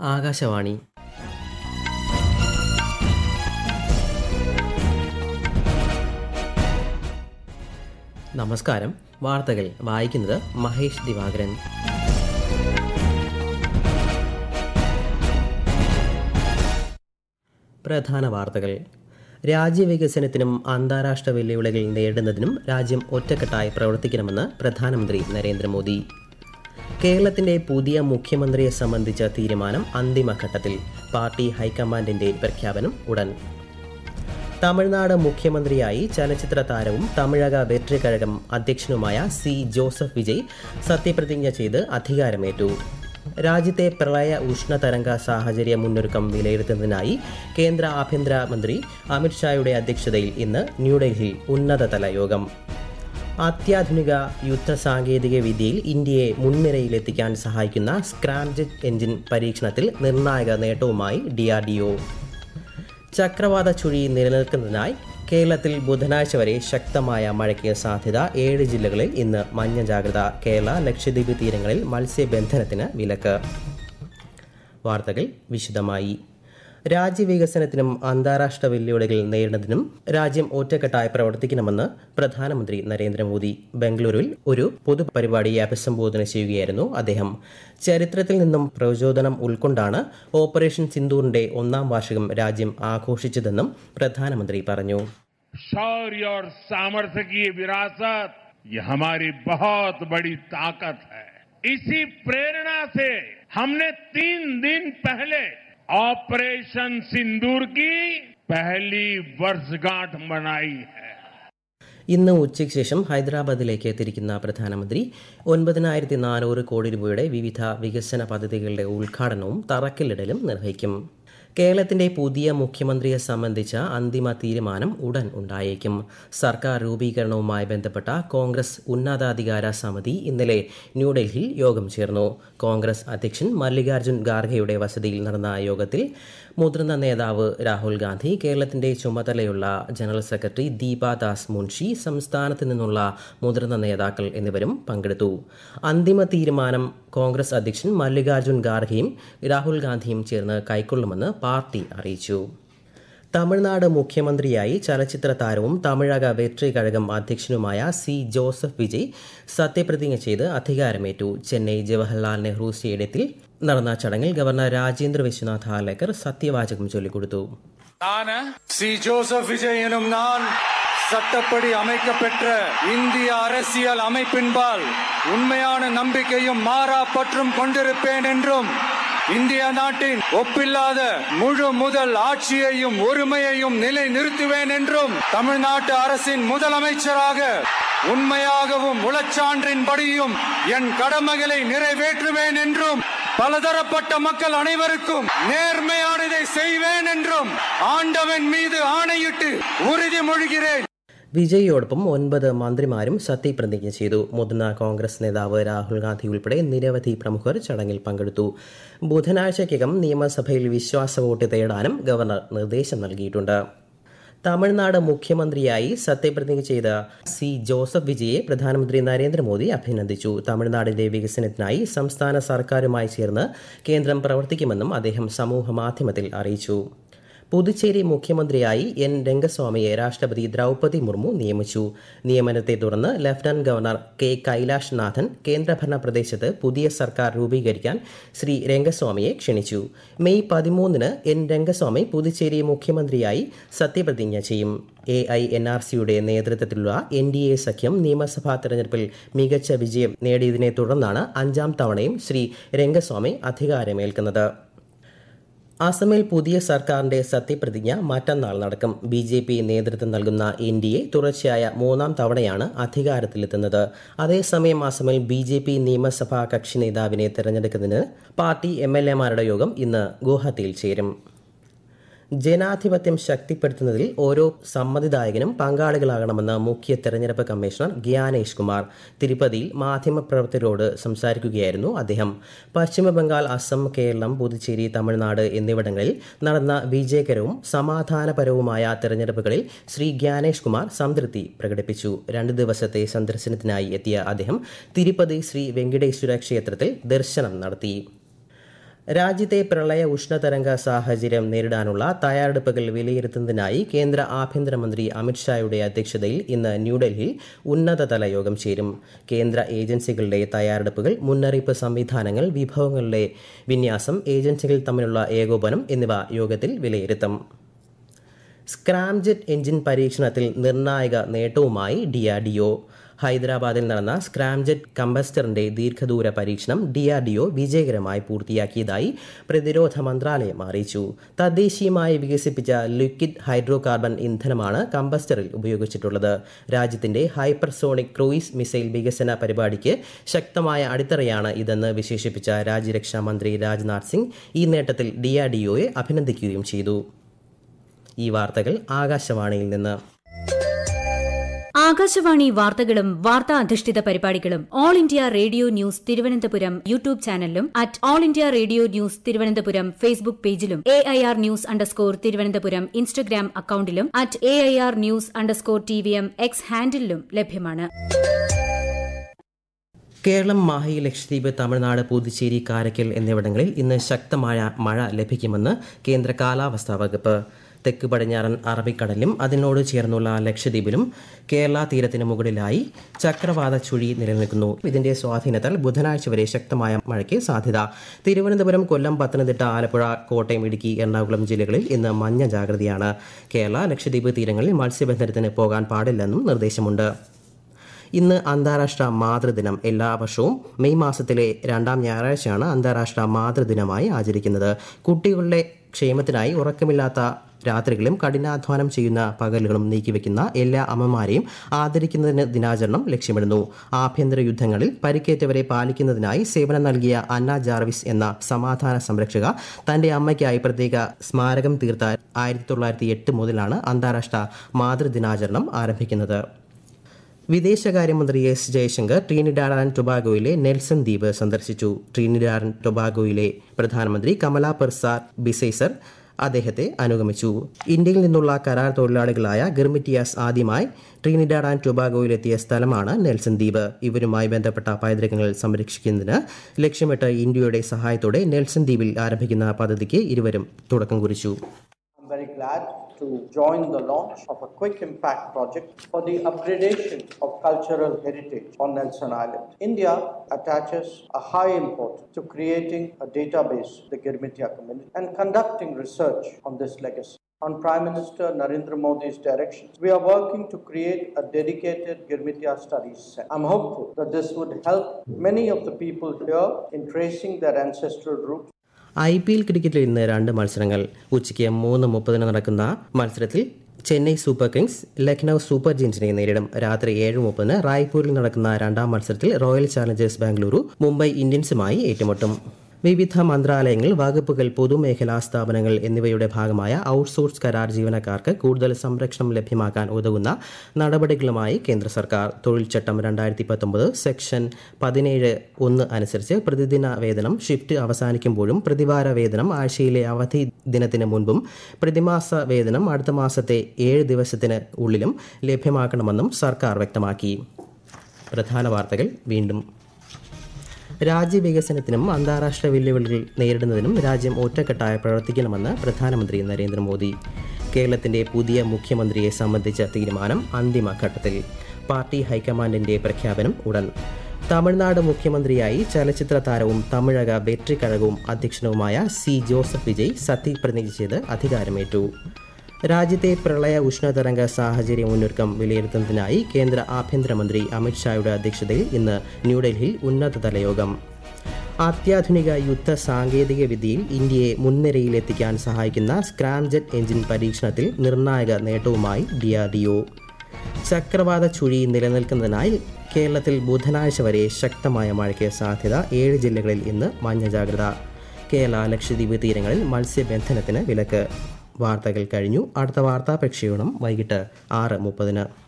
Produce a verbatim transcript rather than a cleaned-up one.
ആകാശവാണി. നമസ്കാരം. വാർത്തകൾ വായിക്കുന്നത് മഹേഷ് ദിവാകരൻ. പ്രധാന വാർത്തകൾ. രാജ്യവികസനത്തിനും അന്താരാഷ്ട്ര വെല്ലുവിളികൾ നേരിടുന്നതിനും രാജ്യം ഒറ്റക്കെട്ടായി പ്രവർത്തിക്കണമെന്ന് പ്രധാനമന്ത്രി നരേന്ദ്രമോദി. കേരളത്തിന്റെ പുതിയ മുഖ്യമന്ത്രിയെ സംബന്ധിച്ച തീരുമാനം അന്തിമഘട്ടത്തിൽ. പാർട്ടി ഹൈക്കമാൻഡിന്റെ പ്രഖ്യാപനം ഉടൻ. തമിഴ്നാട് മുഖ്യമന്ത്രിയായി ചലച്ചിത്ര താരവും തമിഴക വെട്രിക്കഴകം അധ്യക്ഷനുമായ സി ജോസഫ് വിജയ് സത്യപ്രതിജ്ഞ ചെയ്ത് അധികാരമേറ്റു. രാജ്യത്തെ പ്രളയ ഉഷ്ണതരംഗ സാഹചര്യ മുന്നൊരുക്കം വിലയിരുത്തുന്നതിനായി കേന്ദ്ര ആഭ്യന്തര മന്ത്രി അമിത്ഷായുടെ അധ്യക്ഷതയിൽ ഇന്ന് ന്യൂഡൽഹിയിൽ ഉന്നതതല യോഗം. അത്യാധുനിക യുദ്ധ സാങ്കേതിക വിദ്യയിൽ ഇന്ത്യയെ മുൻനിരയിലെത്തിക്കാൻ സഹായിക്കുന്ന സ്ക്രാംജെറ്റ് എഞ്ചിൻ പരീക്ഷണത്തിൽ നിർണായക നേട്ടവുമായി ഡി ആർ ഡി ഒ. ചക്രവാത ചുഴി നിലനിൽക്കുന്നതിനായി കേരളത്തിൽ ബുധനാഴ്ച വരെ ശക്തമായ മഴയ്ക്ക് സാധ്യത. ഏഴ് ജില്ലകളിൽ ഇന്ന് മഞ്ഞ ജാഗ്രത. കേരള ലക്ഷദ്വീപ് തീരങ്ങളിൽ മത്സ്യബന്ധനത്തിന് വിലക്ക്. വാർത്തകൾ വിശദമായി. രാജ്യവികസനത്തിനും അന്താരാഷ്ട്ര വെല്ലുവിളികൾ നേരിടുന്നതിനും രാജ്യം ഒറ്റക്കെട്ടായി പ്രവർത്തിക്കണമെന്ന് പ്രധാനമന്ത്രി നരേന്ദ്രമോദി. ബംഗളൂരുവിൽ ഒരു പൊതുപരിപാടിയെ അഭിസംബോധന ചെയ്യുകയായിരുന്നു അദ്ദേഹം. ചരിത്രത്തിൽ നിന്നും പ്രചോദനം ഉൾക്കൊണ്ടാണ് ഓപ്പറേഷൻ സിന്ദൂറിന്റെ ഒന്നാം വാർഷികം രാജ്യം ആഘോഷിച്ചതെന്നും പ്രധാനമന്ത്രി പറഞ്ഞു. शौर्य और सामर्थ्य की ये विरासत ये हमारी बहुत बड़ी ताकत है. इसी प्रेरणा से हमने तीन दिन पहले ऑपरेशन सिंदूर की पहली वर्षगांठ मनाई है. ഇന്ന് ഉച്ചയ്ക്ക് ശേഷം ഹൈദരാബാദിലേക്ക് തിരിക്കുന്ന പ്രധാനമന്ത്രി ഒൻപതിനായിരത്തി നാനൂറ് കോടി രൂപയുടെ വിവിധ വികസന പദ്ധതികളുടെ ഉദ്ഘാടനവും തറക്കല്ലിടലും നിർവഹിക്കും. കേരളത്തിന്റെ പുതിയ മുഖ്യമന്ത്രിയെ സംബന്ധിച്ച അന്തിമ തീരുമാനം ഉടൻ ഉണ്ടായേക്കും. സർക്കാർ രൂപീകരണവുമായി ബന്ധപ്പെട്ട കോൺഗ്രസ് ഉന്നതാധികാര സമിതി ഇന്നലെ ന്യൂഡൽഹിയിൽ യോഗം ചേർന്നു. കോൺഗ്രസ് അധ്യക്ഷൻ മല്ലികാർജ്ജുൻ ഖാർഗെയുടെ വസതിയിൽ നടന്ന യോഗത്തിൽ മുതിർന്ന നേതാവ് രാഹുൽ ഗാന്ധി, കേരളത്തിന്റെ ചുമതലയുള്ള ജനറൽ സെക്രട്ടറി ദീപാദാസ് മുൻഷി, സംസ്ഥാനത്ത് നിന്നുള്ള മുതിർന്ന നേതാക്കൾ എന്നിവരും പങ്കെടുത്തു. അന്തിമ തീരുമാനം കോൺഗ്രസ് അധ്യക്ഷൻ മല്ലികാർജ്ജുൻ ഖാർഗെയും രാഹുൽ ഗാന്ധിയും ചേർന്ന് കൈക്കൊള്ളുമെന്ന് പാർട്ടി അറിയിച്ചു. തമിഴ്നാട് മുഖ്യമന്ത്രിയായി ചലച്ചിത്ര താരവും തമിഴക വെട്രിക്കഴകം അധ്യക്ഷനുമായ സി ജോസഫ് വിജയ് സത്യപ്രതിജ്ഞ ചെയ്ത് അധികാരമേറ്റു. ചെന്നൈ ജവഹർലാൽ നെഹ്റു സ്റ്റേഡിയത്തിൽ നടന്ന ചടങ്ങിൽ ഗവർണർ രാജേന്ദ്ര വിശ്വനാഥ് ഹാലേക്കർ സത്യവാചകം ചൊല്ലിക്കൊടുത്തു. சி ஜோசப் விஜய் எனும் நான் சட்டப்படி அமைக்கப்பெற்ற இந்திய அரசியல் அமைப்பின்பால் உண்மையான நம்பிக்கையும் மாறா பற்றும் கொண்டிருப்பேன் என்றும் இந்திய நாட்டின் ஒப்பில்லாத முழு முதல் ஆட்சியையும் ஒருமையையும் நிலை நிறுத்துவேன் என்றும் தமிழ்நாட்டு அரசின் முதலமைச்சராக உண்மையாகவும் உளச்சான்றின்படியும் என் கடமைகளை நிறைவேற்றுவேன் என்றும் பலதரப்பட்ட மக்கள் அனைவருக்கும் நேர்மையானதை செய்வேன் என்றும் ஆண்டவன் மீது ஆணையிட்டு உறுதிமொழிகிறேன். വിജയിയോടൊപ്പം ഒൻപത് മന്ത്രിമാരും സത്യപ്രതിജ്ഞ ചെയ്തു. മുതിർന്ന കോൺഗ്രസ് നേതാവ് രാഹുൽ ഗാന്ധി ഉൾപ്പെടെ നിരവധി പ്രമുഖർ ചടങ്ങിൽ പങ്കെടുത്തു. ബുധനാഴ്ചയ്ക്കകം നിയമസഭയിൽ വിശ്വാസ വോട്ട് തേടാനും ഗവർണർ നിർദ്ദേശം നൽകിയിട്ടുണ്ട്. തമിഴ്നാട് മുഖ്യമന്ത്രിയായി സത്യപ്രതിജ്ഞ ചെയ്ത സി ജോസഫ് വിജയെ പ്രധാനമന്ത്രി നരേന്ദ്രമോദി അഭിനന്ദിച്ചു. തമിഴ്നാടിന്റെ വികസനത്തിനായി സംസ്ഥാന സർക്കാരുമായി ചേർന്ന് കേന്ദ്രം പ്രവർത്തിക്കുമെന്നും അദ്ദേഹം സമൂഹ മാധ്യമത്തിൽ അറിയിച്ചു. പുതുച്ചേരി മുഖ്യമന്ത്രിയായി എൻ രംഗസ്വാമിയെ രാഷ്ട്രപതി ദ്രൗപദി മുർമു നിയമിച്ചു. നിയമനത്തെ തുടർന്ന് ലഫ്റ്റനന്റ് ഗവർണർ കെ കൈലാഷ് നാഥൻ കേന്ദ്രഭരണ പ്രദേശത്ത് പുതിയ സർക്കാർ രൂപീകരിക്കാൻ ശ്രീ രംഗസ്വാമിയെ ക്ഷണിച്ചു. മെയ് പതിമൂന്നിന് എൻ രംഗസ്വാമി പുതുച്ചേരി മുഖ്യമന്ത്രിയായി സത്യപ്രതിജ്ഞ ചെയ്യും. എ ഐ എൻ ആർ സിയുടെ നേതൃത്വത്തിലുള്ള എൻ ഡി എ സഖ്യം നിയമസഭാ തെരഞ്ഞെടുപ്പിൽ മികച്ച വിജയം നേടിയതിനെ തുടർന്നാണ് അഞ്ചാം തവണയും ശ്രീ രംഗസ്വാമി അധികാരമേൽക്കുന്നത്. അസമിൽ പുതിയ സർക്കാരിന്റെ സത്യപ്രതിജ്ഞ മറ്റന്നാൾ നടക്കും. ബി ജെ പി നേതൃത്വം നൽകുന്ന എൻ ഡി എ തുടർച്ചയായ മൂന്നാം തവണയാണ് അധികാരത്തിലെത്തുന്നത്. അതേസമയം അസമിൽ ബി ജെ പി നിയമസഭാ കക്ഷി നേതാവിനെ തെരഞ്ഞെടുക്കുന്നതിന് പാർട്ടി എം എൽ എമാരുടെ യോഗം ഇന്ന് ഗുവാഹത്തിയിൽ ചേരും. ജനാധിപത്യം ശക്തിപ്പെടുത്തുന്നതിൽ ഓരോ സമ്മതിദായകനും പങ്കാളികളാകണമെന്ന് മുഖ്യ തെരഞ്ഞെടുപ്പ് കമ്മീഷണർ ഗ്യാനേഷ് കുമാർ തിരുപ്പതിയിൽ മാധ്യമപ്രവർത്തകരോട് സംസാരിക്കുകയായിരുന്നു അദ്ദേഹം. പശ്ചിമബംഗാൾ, അസം, കേരളം, പുതുച്ചേരി, തമിഴ്നാട് എന്നിവിടങ്ങളിൽ നടന്ന വിജയകരവും സമാധാനപരവുമായ തെരഞ്ഞെടുപ്പുകളിൽ ശ്രീ ഗ്യാനേഷ് കുമാർ സംതൃപ്തി പ്രകടിപ്പിച്ചു. രണ്ട് ദിവസത്തെ സന്ദർശനത്തിനായി എത്തിയ അദ്ദേഹം തിരുപ്പതി ശ്രീ വെങ്കടേശ്വര ക്ഷേത്രത്തിൽ ദർശനം നടത്തി. രാജ്യത്തെ പ്രളയ ഉഷ്ണതരംഗ സാഹചര്യം നേരിടാനുള്ള തയ്യാറെടുപ്പുകൾ വിലയിരുത്തുന്നതിനായി കേന്ദ്ര ആഭ്യന്തരമന്ത്രി അമിത്ഷായുടെ അധ്യക്ഷതയിൽ ഇന്ന് ന്യൂഡൽഹിയിൽ ഉന്നതതല യോഗം ചേരും. കേന്ദ്ര ഏജൻസികളുടെ തയ്യാറെടുപ്പുകൾ, മുന്നറിയിപ്പ് സംവിധാനങ്ങൾ, വിഭവങ്ങളുടെ വിന്യാസം, ഏജൻസികൾ തമ്മിലുള്ള ഏകോപനം എന്നിവ യോഗത്തിൽ വിലയിരുത്തും. സ്ക്രാംജെറ്റ് എഞ്ചിൻ പരീക്ഷണത്തിൽ നിർണായക നേട്ടവുമായി ഡിആർഡിഒ. ഹൈദരാബാദിൽ നടന്ന സ്ക്രാംജെറ്റ് കമ്പസ്റ്ററിന്റെ ദീർഘദൂര പരീക്ഷണം ഡിആർഡിഒ വിജയകരമായി പൂർത്തിയാക്കിയതായി പ്രതിരോധ മന്ത്രാലയം അറിയിച്ചു. തദ്ദേശീയമായി വികസിപ്പിച്ച ലിക്വിഡ് ഹൈഡ്രോ കാർബൺ ഇന്ധനമാണ് കമ്പസ്റ്ററിൽ ഉപയോഗിച്ചിട്ടുള്ളത്. രാജ്യത്തിന്റെ ഹൈപ്പർസോണിക് ക്രൂയിസ് മിസൈൽ വികസന പരിപാടിക്ക് ശക്തമായ അടിത്തറയാണ് ഇതെന്ന് വിശേഷിപ്പിച്ച രാജ്യരക്ഷാ മന്ത്രി രാജ്നാഥ് സിംഗ് ഈ നേട്ടത്തിൽ ഡിആർഡിഒയെ അഭിനന്ദിക്കുകയും ചെയ്തു. ഈ വാർത്തകൾ ആകാശവാണിയിൽ നിന്ന്. ആകാശവാണി വാർത്തകളും വാർത്താ അധിഷ്ഠിത പരിപാടികളും all India radio news Thiruvananthapuram YouTube ചാനലിലും at all India radio news Thiruvananthapuram Facebook പേജിലും A I R news underscore Thiruvananthapuram Instagram അക്കൌണ്ടിലും at A I R news underscore T V M X ഹാൻഡിലും ലഭ്യമാണ്. കേരളം, മാഹി, ലക്ഷദ്വീപ്, തമിഴ്നാട്, പുതുച്ചേരി, കാരയ്ക്കൽ എന്നിവിടങ്ങളിൽ ഇന്ന് ശക്തമായ മഴ ലഭിക്കുമെന്ന് കേന്ദ്ര കാലാവസ്ഥാ വകുപ്പ്. തെക്ക് പടിഞ്ഞാറൻ അറബിക്കടലിലും അതിനോട് ചേർന്നുള്ള ലക്ഷദ്വീപിലും കേരള തീരത്തിന് മുകളിലായി ചക്രവാത ചുഴി നിലനിൽക്കുന്നു. ഇതിന്റെ സ്വാധീനത്താൽ ബുധനാഴ്ച വരെ ശക്തമായ മഴയ്ക്ക് സാധ്യത. തിരുവനന്തപുരം, കൊല്ലം, പത്തനംതിട്ട, ആലപ്പുഴ, കോട്ടയം, ഇടുക്കി, എറണാകുളം ജില്ലകളിൽ ഇന്ന് മഞ്ഞ ജാഗ്രതയാണ്. കേരള, ലക്ഷദ്വീപ് തീരങ്ങളിൽ മത്സ്യബന്ധനത്തിന് പോകാൻ പാടില്ലെന്നും നിർദ്ദേശമുണ്ട്. ഇന്ന് അന്താരാഷ്ട്ര മാതൃദിനം. എല്ലാ വർഷവും മെയ് മാസത്തിലെ രണ്ടാം ഞായറാഴ്ചയാണ് അന്താരാഷ്ട്ര മാതൃദിനമായി ആചരിക്കുന്നത്. കുട്ടികളുടെ ക്ഷേമത്തിനായി ഉറക്കമില്ലാത്ത രാത്രികളും കഠിനാധ്വാനം ചെയ്യുന്ന പകലുകളും നീക്കിവെക്കുന്ന എല്ലാ അമ്മമാരെയും ആദരിക്കുന്നതിന് ദിനാചരണം ലക്ഷ്യമിടുന്നു. ആഭ്യന്തര യുദ്ധങ്ങളിൽ പരിക്കേറ്റവരെ പാലിക്കുന്നതിനായി സേവനം നൽകിയ അന്ന ജാർവിസ് എന്ന സമാധാന സംരക്ഷക തന്റെ അമ്മയ്ക്കായി പ്രത്യേക സ്മാരകം തീർത്ത ആയിരത്തി തൊള്ളായിരത്തി എട്ട് മുതലാണ് അന്താരാഷ്ട്ര മാതൃദിനാചരണം ആരംഭിക്കുന്നത്. വിദേശകാര്യമന്ത്രി എസ് ജയശങ്കർ ട്രിനിഡാഡ് ആൻഡ് ടൊബാഗോയിലെ നെൽസൺ ദ്വീപ് സന്ദർശിച്ചു. ട്രിനിഡാഡ് ആൻഡ് ടൊബാഗോയിലെ പ്രധാനമന്ത്രി കമല പെർസാഡ് ബിസൈസർ അദ്ദേഹത്തെ അനുഗമിച്ചു. ഇന്ത്യയിൽ നിന്നുള്ള കരാർ തൊഴിലാളികളായ ഗിർമിറ്റിയാസ് ആദ്യമായി ട്രിനിഡാഡ് ആൻഡ് ടൊബാഗോയിലെത്തിയ സ്ഥലമാണ് നെൽസൺ ദ്വീപ്. ഇവരുമായി ബന്ധപ്പെട്ട പൈതൃകങ്ങൾ സംരക്ഷിക്കുന്നതിന് ലക്ഷ്യമിട്ട് ഇന്ത്യയുടെ സഹായത്തോടെ നെൽസൺ ദ്വീപിൽ ആരംഭിക്കുന്ന പദ്ധതിക്ക് ഇരുവരും തുടക്കം കുറിച്ചു. I'm very glad to join the launch of a quick impact project for the upgradation of cultural heritage on Nelson Island. India attaches a high importance to creating a database, the Girmitia community, and conducting research on this legacy. On Prime Minister Narendra Modi's direction, we are working to create a dedicated Girmitia studies center. I'm hopeful that this would help many of the people here in tracing their ancestral roots. I P L ക്രിക്കറ്റിൽ ഇന്ന് രണ്ട് മത്സരങ്ങൾ. ഉച്ചയ്ക്ക് മൂന്ന് മുപ്പതിന് നടക്കുന്ന മത്സരത്തിൽ Chennai super kings Lucknow super ജയൻസിനെ നേരിടും. രാത്രി ഏഴ് മുപ്പതിന് റായ്പൂരിൽ നടക്കുന്ന രണ്ടാം മത്സരത്തിൽ റോയൽ ചാലഞ്ചേഴ്സ് ബാംഗ്ലൂരു മുംബൈ ഇന്ത്യൻസുമായി ഏറ്റുമുട്ടും. വിവിധ മന്ത്രാലയങ്ങൾ, വകുപ്പുകൾ, പൊതുമേഖലാ സ്ഥാപനങ്ങൾ എന്നിവയുടെ ഭാഗമായ ഔട്ട്സോഴ്സ് കരാർ ജീവനക്കാർക്ക് കൂടുതൽ സംരക്ഷണം ലഭ്യമാക്കാൻ ഉതകുന്ന നടപടികളുമായി കേന്ദ്ര സർക്കാർ. തൊഴിൽ ചട്ടം രണ്ടായിരത്തി പത്തൊമ്പത് സെക്ഷൻ പതിനേഴ് ഒന്ന് അനുസരിച്ച് പ്രതിദിന വേതനം ഷിഫ്റ്റ് അവസാനിക്കുമ്പോഴും, പ്രതിവാര വേതനം ആഴ്ചയിലെ അവധി ദിനത്തിന് മുൻപും, പ്രതിമാസ വേതനം അടുത്ത മാസത്തെ ഏഴ് ദിവസത്തിന് ഉള്ളിലും ലഭ്യമാക്കണമെന്നും സർക്കാർ വ്യക്തമാക്കി. പ്രധാന വാർത്തകൾ വീണ്ടും. രാജ്യവികസനത്തിനും അന്താരാഷ്ട്ര വെല്ലുവിളികൾ നേരിടുന്നതിനും രാജ്യം ഒറ്റക്കെട്ടായി പ്രവർത്തിക്കണമെന്ന് പ്രധാനമന്ത്രി നരേന്ദ്രമോദി. കേരളത്തിന്റെ പുതിയ മുഖ്യമന്ത്രിയെ സംബന്ധിച്ച തീരുമാനം അന്തിമഘട്ടത്തിൽ. പാർട്ടി ഹൈക്കമാൻഡിന്റെ പ്രഖ്യാപനം ഉടൻ. തമിഴ്നാട് മുഖ്യമന്ത്രിയായി ചലച്ചിത്ര താരവും തമിഴക വെട്രിക്കഴകവും അധ്യക്ഷനുമായ സി ജോസഫ് വിജയ് സത്യപ്രതിജ്ഞ ചെയ്ത് അധികാരമേറ്റു. രാജ്യത്തെ പ്രളയ ഉഷ്ണതരംഗ സാഹചര്യ മുന്നൊരുക്കം വിലയിരുത്തുന്നതിനായി കേന്ദ്ര ആഭ്യന്തരമന്ത്രി അമിത്ഷായുടെ അധ്യക്ഷതയിൽ ഇന്ന് ന്യൂഡൽഹിയിൽ ഉന്നതതല യോഗം. അത്യാധുനിക യുദ്ധ സാങ്കേതിക വിദ്യയിൽ ഇന്ത്യയെ മുൻനിരയിലെത്തിക്കാൻ സഹായിക്കുന്ന സ്ക്രാംജെറ്റ് എഞ്ചിൻ പരീക്ഷണത്തിൽ നിർണായക നേട്ടവുമായി ഡിആർഡിഒ. ചക്രവാത ചുഴി നിലനിൽക്കുന്നതിനാൽ കേരളത്തിൽ ബുധനാഴ്ച വരെ ശക്തമായ മഴയ്ക്ക് സാധ്യത. ഏഴ് ജില്ലകളിൽ ഇന്ന് മഞ്ഞ ജാഗ്രത. കേരള, ലക്ഷദ്വീപ് തീരങ്ങളിൽ മത്സ്യബന്ധനത്തിന് വിലക്ക്. വാർത്തകൾ കഴിഞ്ഞു. അടുത്ത വാർത്താ പ്രക്ഷേപണം വൈകിട്ട് ആറ് മുപ്പതിന്.